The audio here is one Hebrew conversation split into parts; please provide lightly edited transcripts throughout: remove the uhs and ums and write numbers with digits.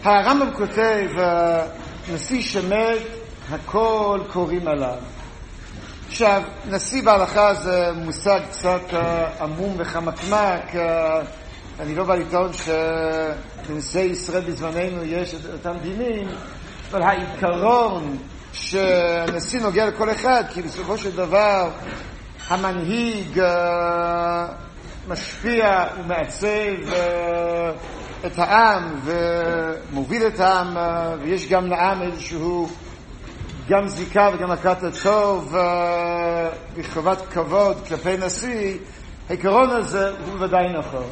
הרמב"ם כותב, נשיא שמת, הכל קוראים עליו. עכשיו, נשיא בהלכה זה מושג קצת עמום וחמקמק. אני לא בא לטעון שבנשיאי ישראל בזמננו יש את אותם דינים, אבל העיקרון שהנשיא נוגע לכל אחד, כי בסופו של דבר המנהיג משפיע ומעצב את העם ומוביל את העם, ויש גם לעם איזשהו גם זיקה וגם הכרת הטוב וחובת כבוד כלפי נשיא. העיקרון הזה הוא בוודאי נכון.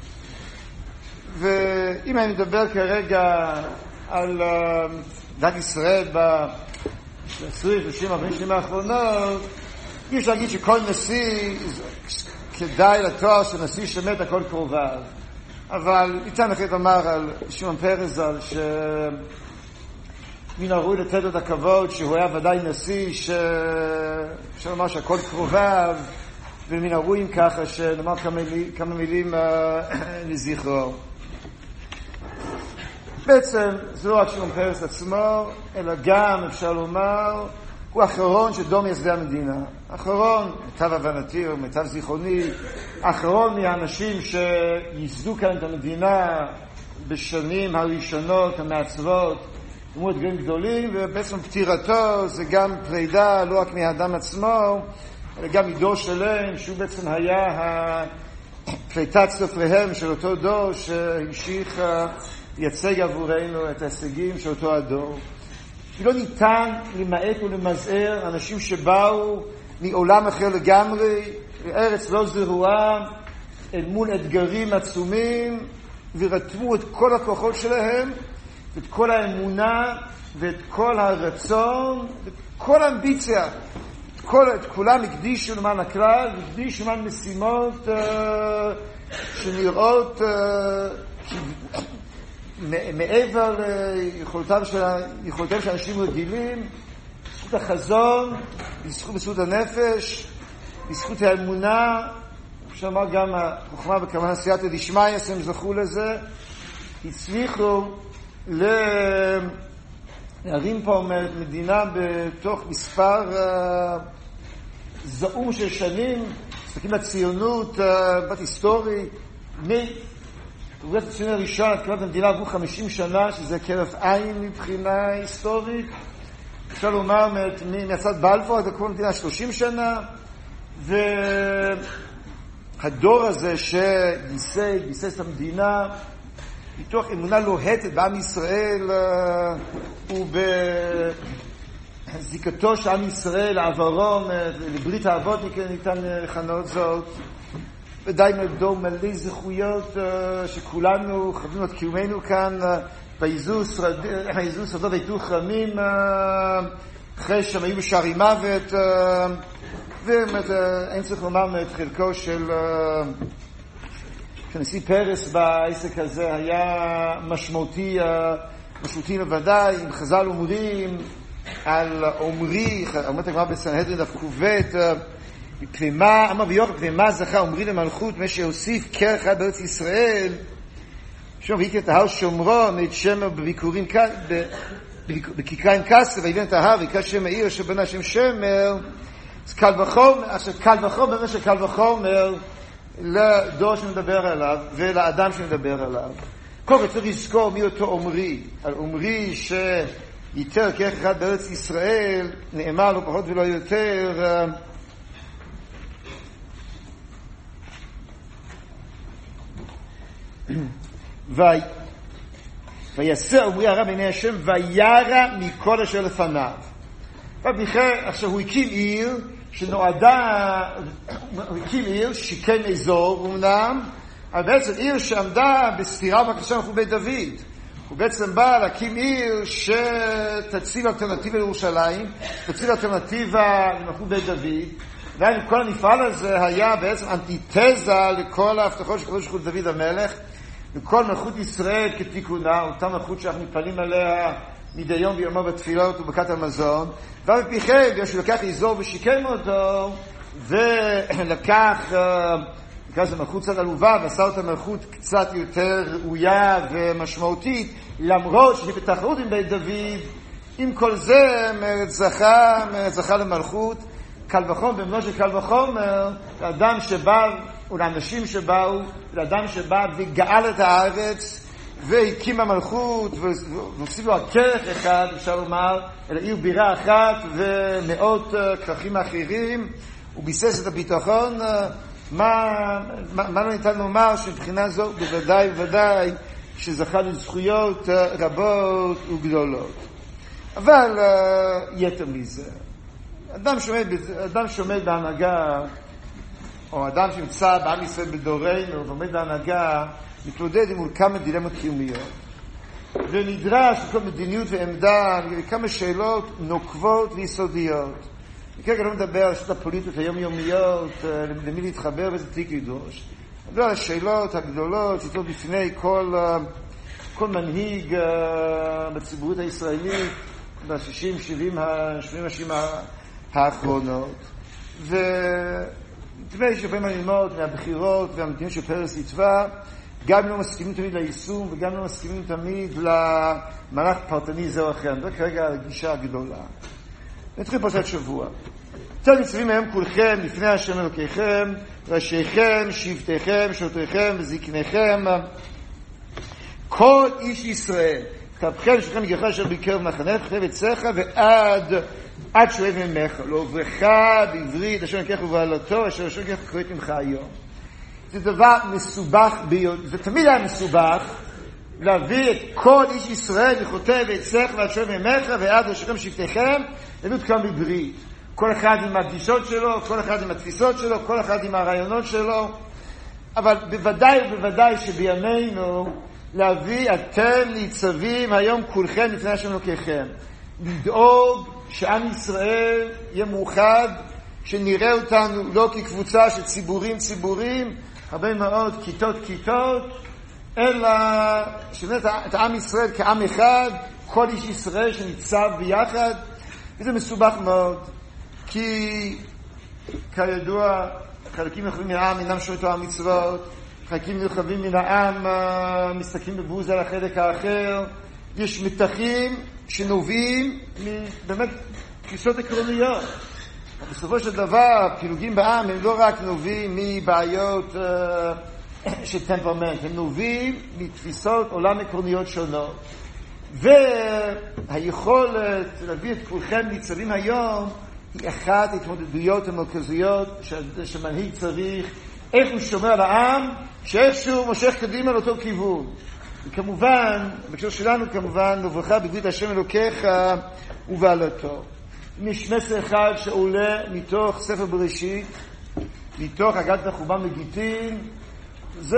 ואם אני מדבר כרגע על דת ישראל ב-20-30-40 שנים האחרונות, אי אפשר להגיד שכל נשיא כדאי לתואר של נשיא שמת הכל קרוביו. אבל ניתן לכם לומר על שמעון פרס מן הראוי לתת לו את הכבוד שהוא היה ודאי נשיא שאפשר לומר שהכל קרוביו, ומן הראוי ככה שנאמר כמה מילים לזכרו. בעצם זה לא רק שמעון פרס עצמו, אלא גם אפשר לומר הוא האחרון של דור מייסדי המדינה. האחרון, מיטב הבנתי או מיטב זיכרוני, האחרון מהאנשים שייסדו כאן את המדינה בשנים הראשונות המעצבות, דמות גדולים גדולים, ובעצם פטירתו זה גם פרידה לא רק מהאדם עצמו, אלא גם מדור שלם, שהוא בעצם היה פליטת סופריהם של אותו דור שהמשיך לייצג עבורנו את ההישגים של אותו הדור. כי לא ניתן למעט ולמזער אנשים שבאו מעולם אחר לגמרי, בארץ לא זרועה, אל מול אתגרים עצומים, ורתמו את כל הכוחות שלהם, ואת כל האמונה, ואת כל הרצון, ואת כל האמביציה. את כולם הקדישו למען הכלל, הקדישו למען משימות שנראות מעבר ליכולתם של אנשים רגילים, בזכות החזון, בזכות הנפש, בזכות האמונה, אפשר לומר גם החוכמה וכמובן סייעתא דשמיא, הם זכו לזה, הצליחו להרים פה מדינה בתוך מספר זעום של שנים. מסתכלים לציונות בת היסטורי, הציון הראשון, התקמת המדינה עברו 50 שנה, שזה כרף עין מבחינה היסטורית. אפשר לומר מהצד בלפור, עד הקמת המדינה 30 שנה, והדור הזה שגיסס את המדינה, מתוך אמונה לוהטת בעם ישראל, ובזיקתו של עם ישראל לעברו, לברית האבות ניתן לכנות זאת, ודאי דור מלא זכויות שכולנו חווינו את קיומנו כאן בעיזוז שדות היתוך רמים אחרי שהם היו בשערי מוות, ואין צריך לומר את חלקו של נשיא פרס בעסק הזה היה משמעותי בוודאי. אם חז"ל אומרים על עומרי, אומרת הגמרא בסנהדרין דף ק"ב, מפני מה אמר ויוחד, מפני מה זכה עומרי למלכות, מה שהוסיף קר אחד בארץ ישראל, שום ויקר את ההר שומרון, את שמר בביקורים בכיכריים כסף, ויבן את ההר ויקרא שם העיר אשר בנה שם שמר. אז קל וחומר, במשך קל וחומר לדור שמדבר עליו ולאדם שמדבר עליו. כל כך צריך לזכור מי אותו עומרי. על עומרי שיתר כרך אחד בארץ ישראל, נאמר לו פחות ולא יותר, ויעשה עומרי הרע בעיני השם וירא מכל אשר לפניו. עכשיו הוא הקים עיר שנועדה, הוא הקים עיר שיקם אזור אומנם, אבל בעצם עיר שעמדה בסתירה בבקשה מלכות בית דוד. הוא בעצם בא להקים עיר שתציב אלטרנטיבה לירושלים, תציב אלטרנטיבה למלכות בית דוד. ועין כל המפעל הזה היה בעצם אנטיתזה לכל ההבטחות של קדוש ברוך הוא דוד המלך, וכל מלכות ישראל כתיקונה, אותה מלכות שאנחנו מתפללים עליה מדי יום ביומו בתפילות וברכת המזון. ובפיכם, בגלל שהוא לקח אזור ושיקם אותו, ולקח נקרא לזה מלכות קצת עלובה, ועשה אותה מלכות קצת יותר ראויה ומשמעותית, למרות שהיא בתחרות עם בית דוד, עם כל זה זכה למלכות. קל וחומר, במנו של קל וחומר, לאדם שבא, או לאנשים שבאו, לאדם שבא וגאל את הארץ, והקים המלכות, והוסיף לו הכרך אחד, אפשר לומר, אלא עיר בירה אחת, ומאות כרכים אחרים, הוא ביסס את הביטחון. מה לא ניתן לומר שמבחינה זו בוודאי שזכה לזכויות רבות וגדולות. אבל יתר מזה, אדם שעומד בהנהגה, או אדם שנמצא בעם ישראל בדורנו ועומד בהנהגה, מתמודד עם כמה דילמות קיומיות. ונדרש לכל מדיניות ועמדה, כמה שאלות נוקבות ויסודיות. כרגע לא מדבר על שאלות הפוליטיות היומיומיות, למי להתחבר ואיזה תיק לדרוש. מדבר על השאלות הגדולות שתות בפני כל מנהיג בציבוריות הישראלית ב-60, 70 השנים האחרונות. ונדמה שבאים ללמוד מהבחירות והמדיניות של פרס התווה, גם לא מסכימים תמיד ליישום וגם לא מסכימים תמיד למהלך פרטני זה או אחר. זה כרגע הגישה הגדולה. נתחיל פרשת שבוע. אתם ניצבים היום כולכם לפני השם אלוקיכם, ראשיכם, שבטיכם, שוטריכם וזקניכם, כל איש ישראל, כתבכם שלכם יגרך אשר בקרב מחנך, כתב אצלך ועד שואב ממך, לא עברך בעברית, אשר נקח ובעלתו, אשר נקח קוראת ממך היום. זה דבר מסובך ביותר, זה תמיד היה מסובך, להביא את כל איש ישראל וכותב אצלך ועד שואב ממך ועד אשרכם שבטיכם, להביא את כולם בברית. כל אחד עם הגישות שלו, כל אחד עם התפיסות שלו, כל אחד עם הרעיונות שלו. אבל בוודאי שבימינו להביא אתם ניצבים היום כולכם לפני השם אלוקיכם. לדאוג שעם ישראל יהיה מאוחד, שנראה אותנו לא כקבוצה של ציבורים, הרבה מאוד כיתות, אלא שנראה את העם ישראל כעם אחד, כל איש ישראל שניצב ביחד. וזה מסובך מאוד. כי כידוע חלקים נרחבים מן העם אינם שומעים תורה ומצוות, חלקים נרחבים מן העם מסתכלים בבוז על החלק האחר. יש מתחים שנובעים באמת תפיסות עקרוניות. בסופו של דבר פילוגים בעם הם לא רק נובעים מבעיות של טמפרמנט, הם נובעים מתפיסות עולם עקרוניות שונות. והיכולת להביא את כולכם ניצבים היום היא אחת ההתמודדויות המרכזיות שמנהיג צריך, איך הוא שומר על העם, שאיכשהו מושך קדימה לאותו כיוון. וכמובן, בקשר שלנו כמובן, לברכה בברית השם אלוקיך ובעלתו. אם יש מסר אחד שעולה מתוך ספר בראשית, מתוך אגדת החורבן מגיטין, זה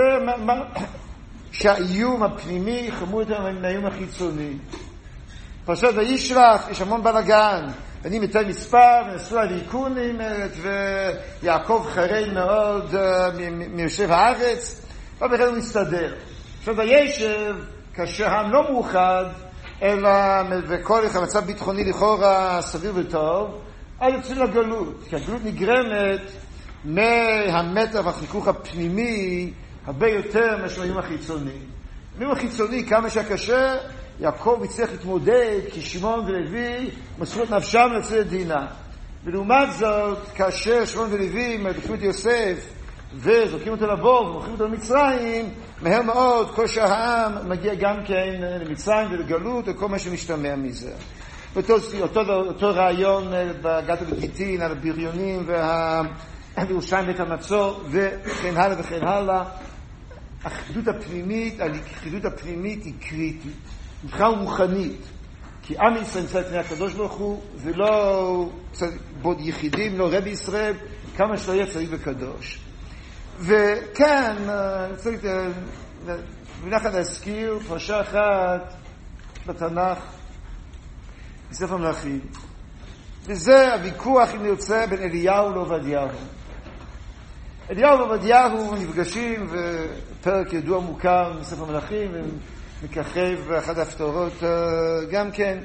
שהאיום הפנימי חמור יותר מהאיום החיצוני. פרשת וישלח, יש המון בלגן, אני מתי מספר, ונסו על עיקונים, ויעקב חרד מאוד מיושב הארץ, ובכלל הוא מסתדר. עכשיו וישב, כאשר העם לא מאוחד, אלא וכל המצב ביטחוני לכאורה סביר וטוב, אז יוצאים לגלות, כי הגלות נגרמת מהמתח והחיכוך הפנימי הרבה יותר מהאיום החיצוני. האיום החיצוני, כמה שקשה, יעקב יצטרך להתמודד, כי שמעון ולוי מסרו את נפשם לצאת את דינה. ולעומת זאת, כאשר שמעון ולוי מדחפו את יוסף וזורקים אותו לבור ומוכרים אותו למצרים, מהר מאוד כל שאר העם מגיע גם כן למצרים ולגלות וכל מה שמשתמע מזה. אותו רעיון בהגת הגיטין על הבריונים והירושלים בית המצור וכן הלאה וכן הלאה. הלכידות הפנימית היא קריטית, מבחינה רוחנית, כי עם ישראל נמצא לפני הקדוש ברוך הוא, ולא בוד יחידים, לא רבי ישראל, כמה שלא יהיה צדיק וקדוש. וכאן צריך מילה אחת להזכיר פרשה אחת בתנ"ך בספר מלכים, וזה הוויכוח אם נרצה בין אליהו לעובדיהו. אליהו ועובדיהו נפגשים, ופרק ידוע מוכר מספר מלכים, ומככב אחת ההפטרות גם כן.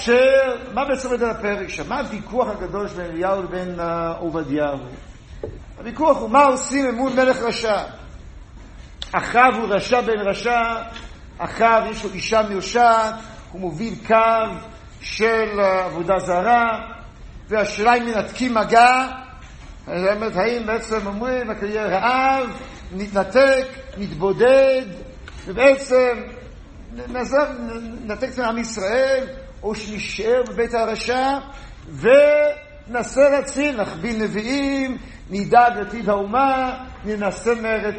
כאשר, מה בעצם עומד על הפרק שם? מה הוויכוח הגדול בין אליהו לבין עובדיהו? הוויכוח הוא מה עושים מול מלך רשע. אחאב הוא רשע בן רשע, אחאב יש לו אישה מרשעת, הוא מוביל קו של עבודה זרה, והשאלה אם מנתקים מגע, האם בעצם אומרים, הקריאה רעב, נתנתק, נתבודד, ובעצם נתק את עם ישראל, או שנשאר בבית הרשע, וננסה להציל, נחביל נביאים, נדאג לעתיד האומה, ננסה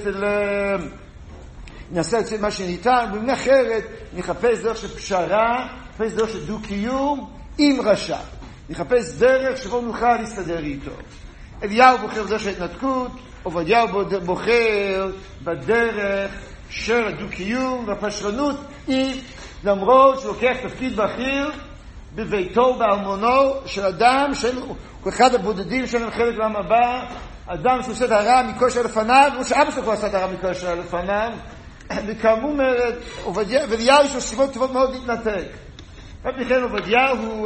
להציל מה שניתן, ובמילה אחרת נחפש דרך של פשרה, נחפש דרך של דו-קיום עם רשע. נחפש דרך שבו נוכל להסתדר איתו. אליהו בוחר בדרך של התנתקות, עובדיהו בוחר בדרך של הדו-קיום והפשרנות, למרות שהוא לוקח תפקיד בכיר בביתו בארמונו של אדם הוא אחד הבודדים שלהם חלק לעם הבא, אדם שעושה את הרע מכל שהיה לפניו, כמו שאבא שלו כבר עשה את הרע מכל שהיה לפניו, וכאמור אומרת, ואליהו יש לו סיבות טובות מאוד להתנתק. ובכן עובדיהו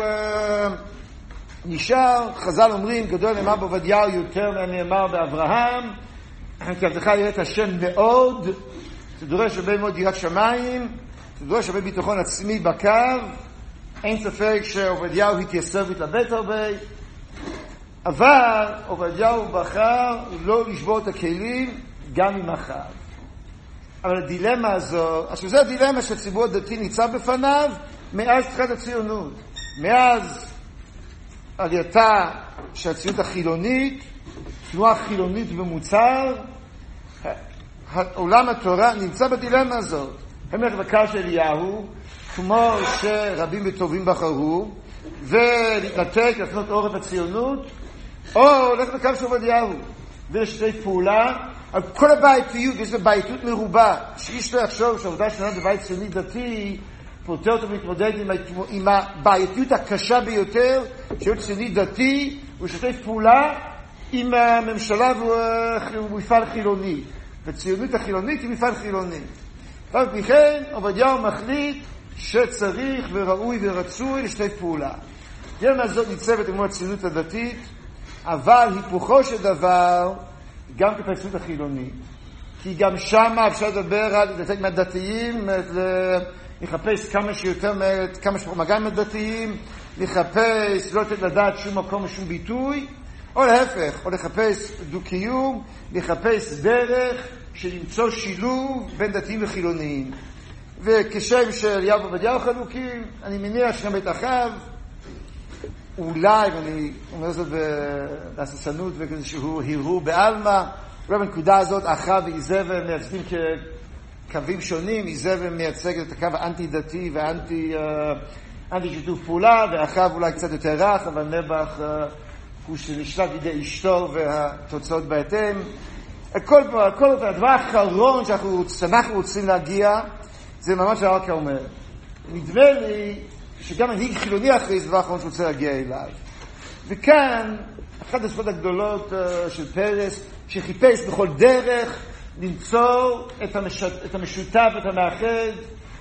נשאר, חז"ל אומרים, גדול נאמר בעובדיהו יותר נאמר באברהם, כי עבדך יראה את השם מאוד, זה דורש הרבה מאוד יראת שמיים, זה דורש הרבה ביטחון עצמי בקו, אין ספק שעובדיהו התייסר והתלבט הרבה, אבל עובדיהו בחר לא לשבור את הכלים גם עם אחאב. אבל הדילמה הזו, עכשיו זו הדילמה שהציבור הדתי ניצב בפניו מאז תחילת הציונות. מאז עלייתה של הציונות החילונית, תנועה חילונית במוצר, עולם התורה נמצא בדילמה הזאת. הם הולך בקו של אליהו, כמו שרבים וטובים בחרו, ולהתנתק, להפנות עורף הציונות, או הולך בקו של עובדיהו, ולשתף פעולה, על כל הבעייתיות, יש בעייתיות מרובה, שאיש לא יחשוב שהעובדה שלנו בבית ציוני דתי, פותר אותו להתמודד עם הבעייתיות הקשה ביותר, שהוא ציוני דתי, הוא ישתף פעולה עם הממשלה והוא מפעל חילוני. וציונות החילונית היא מפעל חילוני. אבל בכן, עובדיהו מחליט שצריך וראוי ורצוי לשתף פעולה. דילמה הזאת ניצבת כמו הציונות הדתית, אבל היפוכו של דבר גם כפייסות החילונית. כי גם שם אפשר לדבר על לתת מהדתיים, לחפש כמה שיותר כמה שפחות מגע עם הדתיים, לחפש לא לתת לדעת שום מקום ושום ביטוי, או להפך, או לחפש דו-קיום, לחפש דרך של למצוא שילוב בין דתיים וחילוניים. וכשם שאליהו ועובדיהו חלוקים, אני מניח שגם בית אחאב, אולי, ואני אומר זאת בהססנות וכאיזשהו הרהור בעלמא, אולי בנקודה הזאת אחאב ואיזבל מייצגים כקווים שונים, איזבל מייצגת את הקו האנטי-דתי ואנטי שיתוף פעולה, ואחאב אולי קצת יותר רך, אבל נבח הוא שנשלט בידי אשתו והתוצאות בהתאם. הדבר האחרון שאנחנו רוצים להגיע, זה ממש הרקע אומר. נדמה לי שגם מנהיג חילוני אחרי זה דבר האחרון שרוצה להגיע אליו. וכאן, אחת הספות הגדולות של פרס, שחיפש בכל דרך למצוא את המשותף, את המאחד,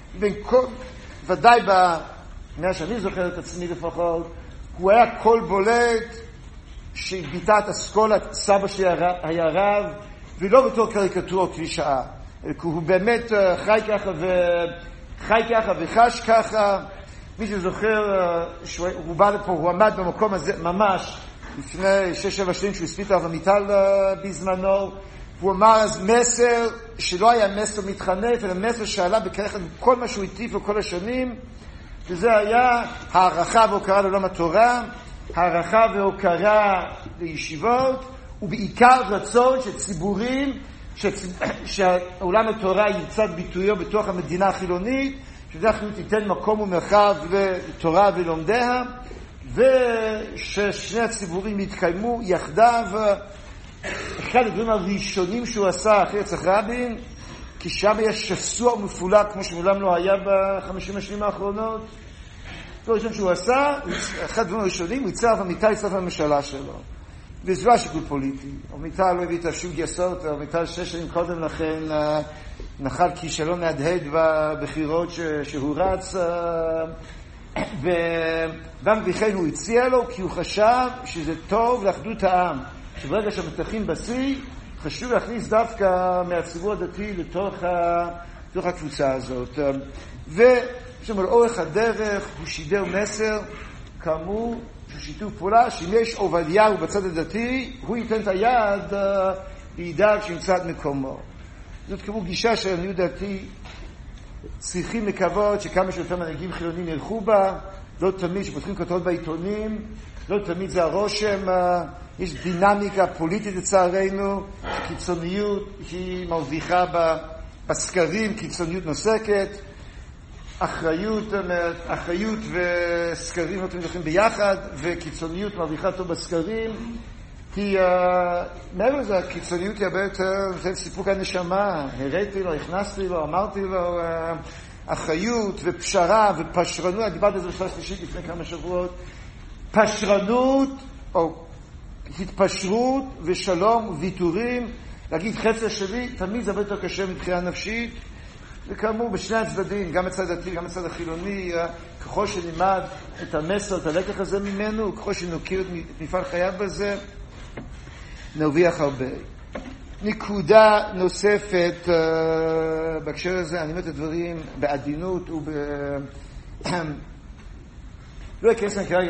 ודאי במאה שאני זוכר את עצמי לפחות, הוא היה קול בולט שביטא את אסכולת סבא שלי היה רב, ולא בתור קריקטורה כפי שעה. הוא באמת חי ככה וחש ככה. מי שזוכר, הוא בא לפה, הוא עמד במקום הזה ממש לפני 6-7 שנים שהוא הספיק הרב עמיטל בזמנו, והוא אמר אז מסר שלא היה מסר מתחנף, אלא מסר שעלה בכרך כל מה שהוא הטיף לו כל השנים, וזה היה הערכה והוקרה לעולם התורה, הערכה והוקרה לישיבות, ובעיקר רצון של ציבורים, שעולם התורה ימצא ביטויו בתוך המדינה החילונית, שאנחנו תיתן מקום ומרחב לתורה ולומדיה, וששני הציבורים יתקיימו יחדיו. אחד הדברים הראשונים שהוא עשה אחרי רצח רבין, כי שם היה שסוע ומפולג כמו שמעולם לא היה ב50 השנים האחרונות. הדבר הראשון שהוא עשה, אחד הדברים הראשונים, הוא יצא הרב עמיטל לצטרף לממשלה שלו. וזה לא השיקול פוליטי. עמיטל לא הביא את השוק גייסות, עמיטל 6 שנים קודם לכן נחל כישלון מהדהד בבחירות שהוא רץ, וגם בכן הוא הציע לו כי הוא חשב שזה טוב לאחדות העם. שברגע שמתחים בשיא, חשוב להכניס דווקא מהציבור הדתי לתוך הקבוצה הזאת. לאורך הדרך הוא שידר מסר, כאמור, של שיתוף פעולה, שאם יש עובדיהו בצד הדתי, הוא ייתן את היד וידאג שימצא את מקומו. זאת כמו גישה של עניות דתי, צריכים לקוות שכמה שיותר מנהיגים חילונים ילכו בה, לא תמיד שפותחים כותרות בעיתונים, לא תמיד זה הרושם, יש דינמיקה פוליטית לצערנו, קיצוניות היא מרוויחה בסקרים, קיצוניות נוסקת, אחריות וסקרים לא תמיד הולכים ביחד, וקיצוניות מרוויחה טוב בסקרים, כי מעבר לזה, הקיצוניות היא הרבה יותר סיפוק הנשמה, הראיתי לו, הכנסתי לו, אמרתי לו, אחריות ופשרה ופשרנות, דיברתי על זה בשעה שלישית לפני כמה שבועות, פשרנות או התפשרות ושלום וויתורים, להגיד חצי שלי, תמיד זה הרבה יותר קשה מבחינה נפשית, וכאמור בשני הצדדים, גם הצד הדתי, גם הצד החילוני, ככל שנלמד את המסר, את הלקח הזה ממנו, ככל שנוקיר את מפעל חייו בזה, נרוויח הרבה. נקודה נוספת בהקשר הזה, אני אומר את הדברים בעדינות לא אכנס כרגע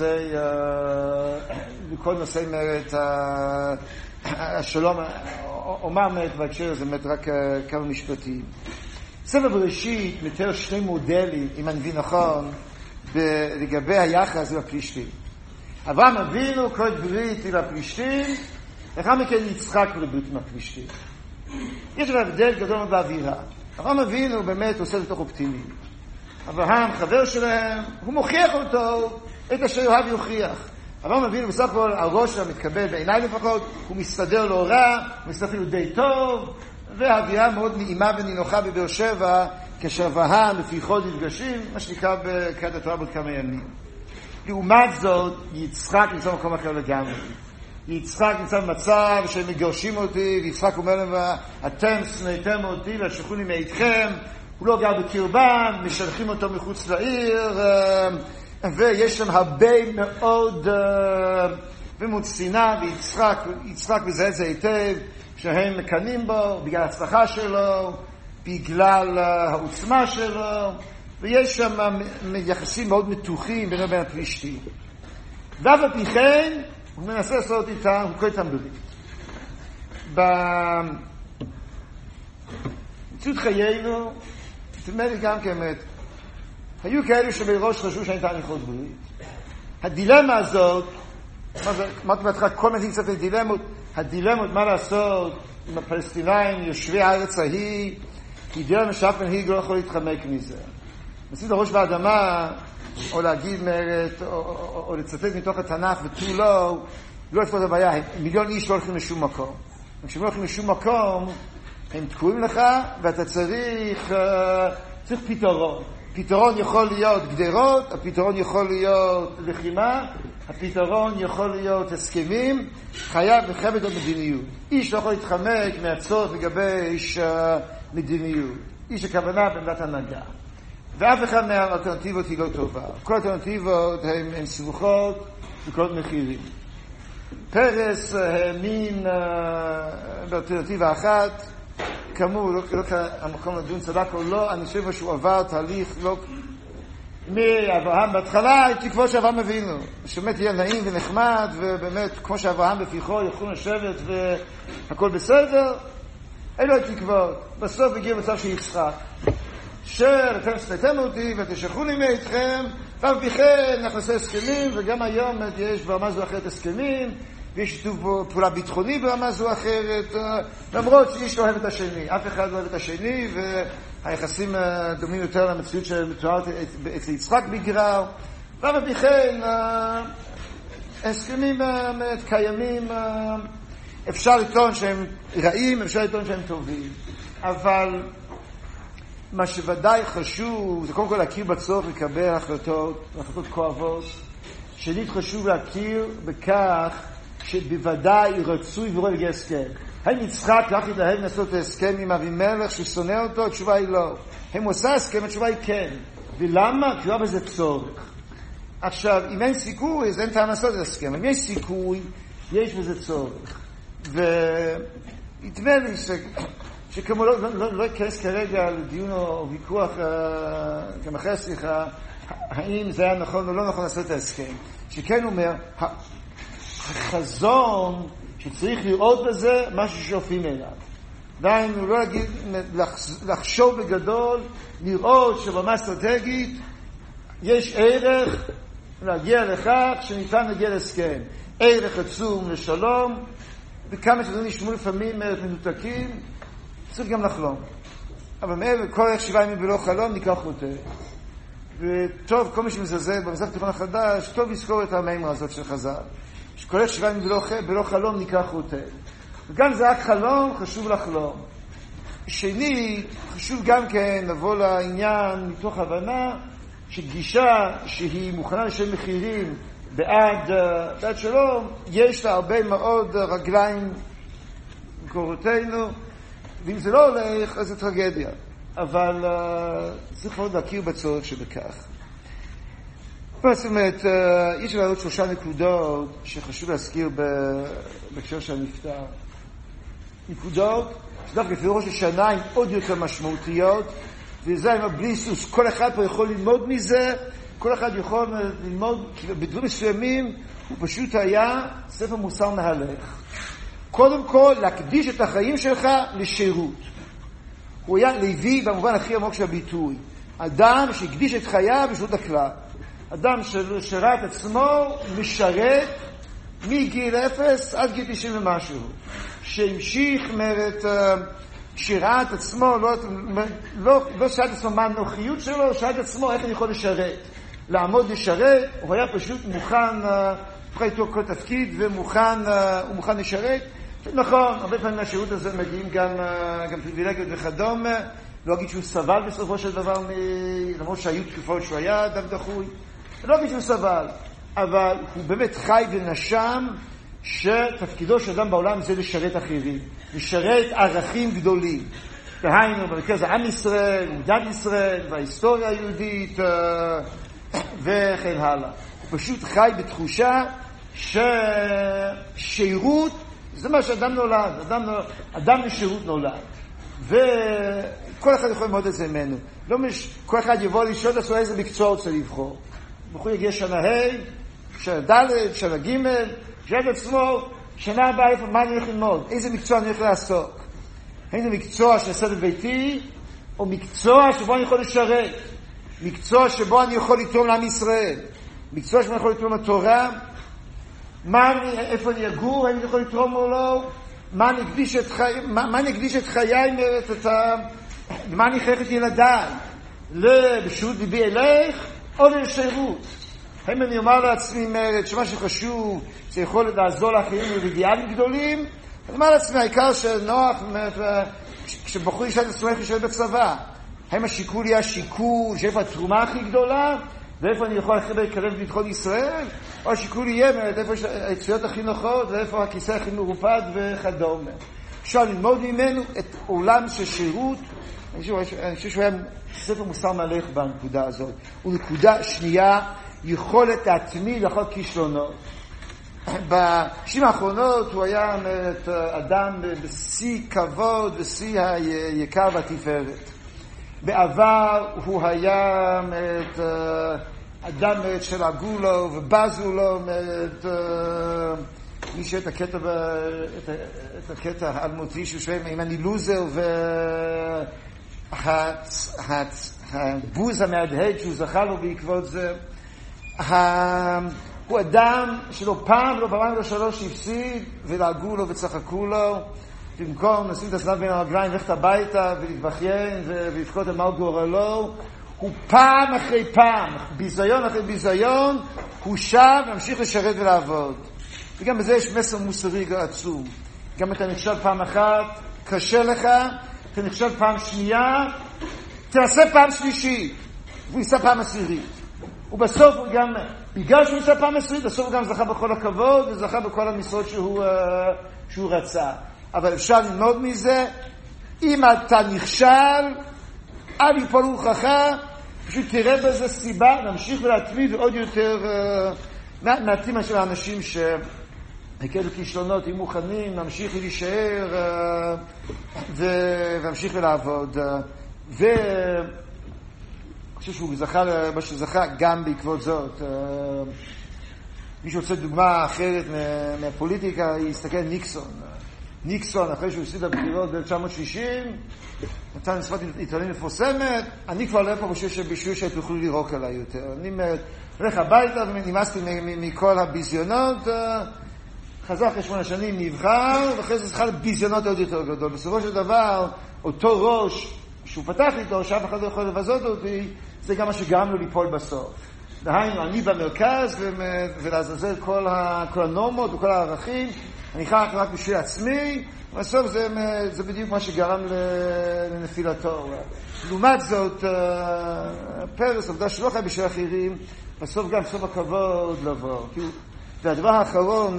לכל נושא מרת השלום, אומר מרת בהקשר הזה, מרת רק כמה משפטים. ספר בראשית מתאר שני מודלים, אם אני מבין נכון, לגבי היחס לפלישתים. אברהם אבינו כרת ברית עם הפלישתים, לאחר מכן יצחק ברית עם הפלישתים. יש לו הבדל גדול באווירה. אברהם אבינו באמת עושה לתוך אופטימיות. אברהם, חבר שלהם, הוא מוכיח אותו, את אשר יאהב יוכיח. אברהם אבינו בסך הכל, הראש שלו מתקבל בעיניי לפחות, הוא מסתדר לא רע, הוא מסתדר לו די טוב, והאווירה מאוד נעימה ונינוחה בבאר שבע, כשאברהם לפי חוד נפגשים, מה שנקרא בקריאת התורה בעוד כמה ימים. לעומת זאת, יצחק נמצא במקום אחר לגמרי. יצחק נמצא במצב שהם מגרשים אותי, ויצחק אומר להם, אתם שנאתם אותי, והשלחוני מאיתכם, הוא לא גר בקרבם, משלחים אותו מחוץ לעיר, ויש שם הרבה מאוד ומוצצינה, ויצחק מזהה את זה היטב, שהם מקנים בו, בגלל ההצלחה שלו, בגלל העוצמה שלו, ויש שם יחסים מאוד מתוחים בין הפלישתים. ואף על פי כן, הוא מנסה לעשות איתם, הוא קורא איתם ברית. במציאות חיינו, זאת אומרת גם כאמת, היו כאלו שבראש חשבו שאני איתם יכולת ברית. הדילמה הזאת, אמרתי בהתחלה, כל מיני קצת הדילמות, מה לעשות עם הפלסטינאים, יושבי הארץ ההיא, כי דילמה שאף מנהיג לא יכול להתחמק מזה. נשים את הראש באדמה, או להגיד מרת, או לצטט מתוך התנ"ך ותו לא לפתור את הבעיה. מיליון איש לא הולכים לשום מקום. כשהם לא הולכים לשום מקום, הם תקועים לך, ואתה צריך פתרון. פתרון יכול להיות גדרות, הפתרון יכול להיות לחימה, הפתרון יכול להיות הסכמים, וחייבת עוד מדיניות. איש לא יכול להתחמק מהצורך לגבי איש מדיניות. איש הכוונה בעמדת הנהגה. ואף אחד מהאלטרנטיבות היא לא טובה. כל האלטרנטיבות הן סבוכות וכל מחירים. פרס האמין באלטרנטיבה אחת, כאמור, לא המקום לדון צדק או לא, אני חושב שהוא עבר תהליך לא מאברהם בהתחלה, תקוות שאברהם אבינו, שבאמת יהיה נעים ונחמד, ובאמת כמו שאברהם בפיחו יכולו לשבת והכל בסדר, אלו התקוות. בסוף הגיע מצב של יצחק, שאתם שנאתם אותי ותשלחו לי מאיתכם, ואף בכן אנחנו נעשה הסכמים, וגם היום יש ברמה זו אחרת הסכמים, ויש שיתוף פעולה ביטחוני ברמה זו אחרת, למרות שאיש לא אוהב את השני, אף אחד לא אוהב את השני, והיחסים דומים יותר למציאות שמתוארת אצל יצחק בגרר, ואף בכן הסכמים קיימים, אפשר לטעון שהם רעים, אפשר לטעון שהם טובים, אבל מה שוודאי חשוב זה קודם כל להכיר בצורך לקבל החלטות כואבות. שנית, חשוב להכיר בכך שבוודאי רצוי וראוי להגיע הסכם. האם יצחק כך יתלהב לעשות הסכם עם אבימלך ששונא אותו? התשובה היא לא. האם הוא עושה הסכם? התשובה היא כן. ולמה? כי הוא בזה צורך. עכשיו, אם אין סיכוי, אז אין טעם לעשות הסכם. אם יש סיכוי, יש בזה צורך. והתמא לי שכמו לא אכנס כרגע לדיון או ויכוח גם אחרי השיחה, האם זה היה נכון או לא נכון לעשות את ההסכם. שכן אומר, החזון שצריך לראות בזה משהו ששואפים אליו. דיינו, לא להגיד, לחשוב בגדול, לראות שברמה אסטרטגית יש ערך להגיע לכך שניתן להגיע להסכם. ערך עצום לשלום, וכמה שדברים נשמעו לפעמים מנותקים, צריך גם לחלום. אבל מעבר, כל ערך 7 ימים ולא חלום, ניקח חוטא. וטוב, כל מי שמזלזל במזרח התיכון החדש, טוב לזכור את המימרה הזאת של חז"ל. שכל ערך 7 ימים ולא חלום, ניקח חוטא. וגם זה רק חלום, חשוב לחלום. שני, חשוב גם כן לבוא לעניין מתוך הבנה שגישה שהיא מוכנה לשלם מחירים בעד שלום, יש לה הרבה מאוד רגליים מקורותינו, ואם זה לא הולך, אז זה טרגדיה. אבל צריך מאוד להכיר בצורך שבכך. זאת אומרת, יש לנו עוד 3 נקודות שחשוב להזכיר בהקשר של הנפטר. נקודות שדווקא לפי ראש השנה הן עוד יותר משמעותיות, וזה עם הבליסוס, כל אחד פה יכול ללמוד מזה, כל אחד יכול ללמוד, בדברים מסוימים הוא פשוט היה ספר מוסר מהלך. קודם כל, להקדיש את החיים שלך לשירות. הוא היה לוי במובן הכי עמוק של הביטוי. אדם שהקדיש את חייו בשירות הכלל. אדם ששירת עצמו משרת מגיל 0 עד גיל 90 ומשהו. שהמשיך שירת עצמו, לא שאלת עצמו מה הנוחיות שלו, שאלת עצמו איך אני יכול לשרת. לעמוד לשרת, הוא היה פשוט מוכן, מוכן איתו כל תפקיד ומוכן לשרת. נכון, הרבה פעמים מהשירות הזה מגיעים גם פריבילגיות וכדומה, לא אגיד שהוא סבל בסופו של דבר, למרות שהיו תקופות שהוא היה אדם דחוי, לא אגיד שהוא סבל, אבל הוא באמת חי ונשם שתפקידו של אדם בעולם זה לשרת אחרים, לשרת ערכים גדולים. דהיינו, במרכז העם ישראל, מדינת ישראל, וההיסטוריה היהודית וכן הלאה. הוא פשוט חי בתחושה ששירות זה מה שאדם נולד, אדם לשירות נולד. וכל אחד יכול ללמוד את זה ממנו. לא כל אחד יבוא לשאול לעשות איזה מקצוע רוצה לבחור. בחור יגיע שנה ה', שנה ד', שנה ג', שאל עצמו, שנה הבאה איפה, מה אני הולך ללמוד? איזה מקצוע אני הולך לעסוק? האם זה מקצוע שעשה בביתי, או מקצוע שבו אני יכול לשרת? מקצוע שבו אני יכול לתרום לעם ישראל? מקצוע שבו אני יכול לתרום לתורה? איפה אני אגור? האם אני יכול לתרום או לא? מה אני אקדיש את חיי? מה אני אחייך את ילדיי? בשירות ליבי אלך או לשירות? האם אני אומר לעצמי שמה שחשוב זה יכול לעזור לאחרים ובאידיאלים גדולים? אני אומר לעצמי, העיקר שנוח כשבחור ישאל את עצמו איך ישאל בצבא, האם השיקול יהיה השיקול שאיפה התרומה הכי גדולה ואיפה אני יכול הכי להתקרב לביטחון ישראל, או השיקול יהיה איפה היציאות הכי נוחות ואיפה הכיסא הכי מרופד וכדומה. אפשר ללמוד ממנו את עולם של שירות. אני חושב שהוא היה ספר מוסר מהלך בנקודה הזאת. ונקודה שנייה, יכולת להתמיד לאחר כישלונות. בשנים האחרונות הוא היה אדם בשיא כבוד ושיא היקר והתפארת. בעבר הוא היה אדם של הגולו ובזו לו, מי שאת הקטע האלמותי שהוא שואל עם הנילוזר והבוז המהדהד שהוא זכה לו בעקבות זה. הוא אדם שלא פעם, לא פעם, לא 3 הפסיד ולעגו לו וצחקו לו, במקום לשים את הזנב בין הרגליים, ללכת הביתה ולהתבכיין ולבכות על מה גורלו, הוא פעם אחרי פעם, ביזיון אחרי ביזיון, הוא שב וממשיך לשרת ולעבוד. וגם בזה יש מסר מוסרי עצום. גם אתה נכשל פעם אחת, קשה לך, אתה נכשל פעם שנייה, תעשה פעם שלישית, והוא יישא פעם עשירית. ובסוף הוא גם, בגלל שהוא יישא פעם עשירית, בסוף הוא גם זכה בכל הכבוד, וזכה בכל המשרות שהוא רצה. אבל אפשר ללמוד מזה, אם אתה נכשל, אל יפול רוחך, פשוט תראה בזה סיבה, נמשיך ולהתמיד עוד יותר מעטים של האנשים כאלו כישלונות, אם מוכנים, נמשיך להישאר ונמשיך לעבוד. ואני חושב שהוא זכה למה שזכה גם בעקבות זאת. מי שרוצה דוגמה אחרת מהפוליטיקה, יסתכל ניקסון, אחרי שהוא הפסיד הבחירות ב-1960, נתן שפת עיתונאים מפורסמת, אני כבר לא פה בשביל שתוכלו לירוק עליי יותר. אני הולך הביתה ונמאסתי מכל הביזיונות, חזר אחרי 8 שנים, נבחר, ואחרי זה זכה לביזיונות עוד יותר גדול. בסופו של דבר, אותו ראש שהוא פתח איתו, שאף אחד לא יכול לבזות אותי, זה גם מה שגרם לו ליפול בסוף. דהיינו, אני במרכז, ולעזאזל כל הנורמות וכל הערכים, אני חי רק בשביל עצמי, ובסוף זה בדיוק מה שגרם לנפילתו. לעומת זאת, פרס, עובדה שלא חי בשביל אחרים, בסוף גם בסוף הכבוד לבוא. והדבר האחרון,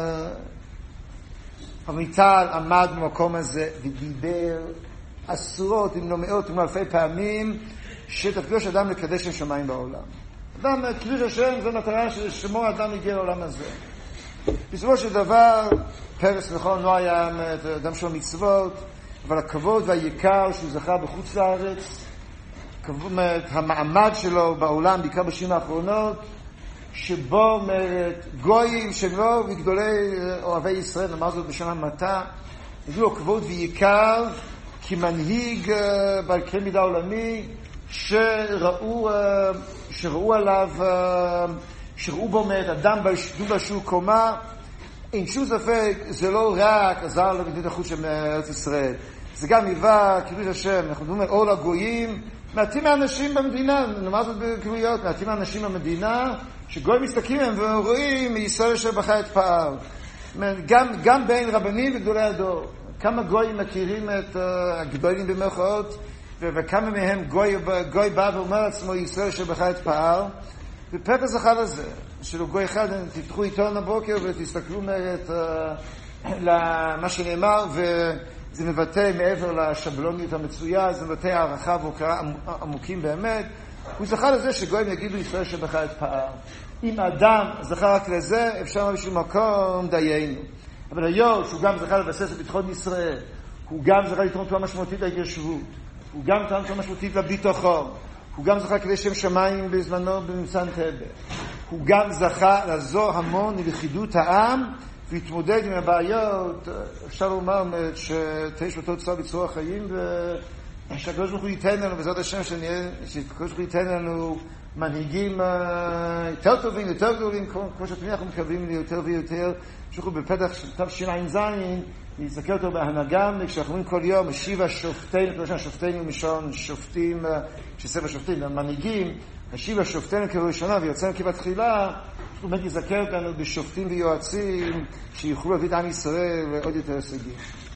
אביטל עמד במקום הזה ודיבר עשרות, אם לא מאות, אם אלפי פעמים, שתפקידו של אדם לקדש השמיים בעולם. אדם, קידוש השם, זו מטרה ששמו האדם הגיע לעולם הזה. בסופו של דבר, פרס נכון לא היה אדם של מצוות, אבל הכבוד והיקר שהוא זכה בחוץ לארץ, המעמד שלו בעולם, בעיקר בשנים האחרונות, שבו גויים שהם לא גדולי אוהבי ישראל, אמר זאת בשנה מתה, הגיעו לו כבוד ויקר כמנהיג בעל קנה מידה עולמי, שראו עליו, שראו בו אדם בעל שיעור קומה. אין שום ספק, זה לא רק עזר למדינת החוץ של ארץ ישראל, זה גם היווה קידוש השם. אנחנו מדברים על אור לגויים, מעטים מהאנשים במדינה, נאמר זאת בגלויות, מעטים מהאנשים במדינה שגויים מסתכלים הם ורואים ישראל אשר בכה את פאר. גם בין רבנים וגדולי הדור, כמה גויים מכירים את הגדולים במרכאות, וכמה מהם גוי בא ואומר לעצמו ישראל אשר בכה את פאר. ופרס אחד הזה, שלו גוי אחד, תפתחו עיתון הבוקר ותסתכלו למה שנאמר, וזה מבטא מעבר לשבלוניות המצויה, זה מבטא הערכה והוקרה עמוקים באמת. הוא זכה לזה שגויים יגידו ישראל שבכה את פאר. אם האדם זכה רק לזה, אפשר בשביל מקום דיינו. אבל היום שהוא גם זכה לבסס את ביטחון ישראל, הוא גם זכה לתרום תרומה משמעותית להתיישבות, הוא גם תרום תרומה משמעותית לביטחון, הוא גם זכה כדי שם שמיים בזמנו במבצע אנטבה, הוא גם זכה לעזור המון ללכידות העם ולהתמודד עם הבעיות. אפשר לומר שתש אותו צור בצור החיים, שהקדוש ברוך הוא ייתן לנו, בעזרת השם שהקדוש ברוך הוא ייתן לנו מנהיגים יותר טובים, יותר גדולים, כמו שתמיד אנחנו מקווים ליותר ויותר. שאנחנו בפתח תשע"ז להסתכל אותו בהנהגה, כשאנחנו אומרים כל יום השיבה שופטינו, כמו שהשופטינו משון שופטים, שספר שופטים, המנהיגים, השיבה שופטינו כראשונה ויוצאנו כבתחילה, אנחנו באמת נזכר אותנו בשופטים ויועצים שיוכלו להביא את עם ישראל לעוד יותר הישגים.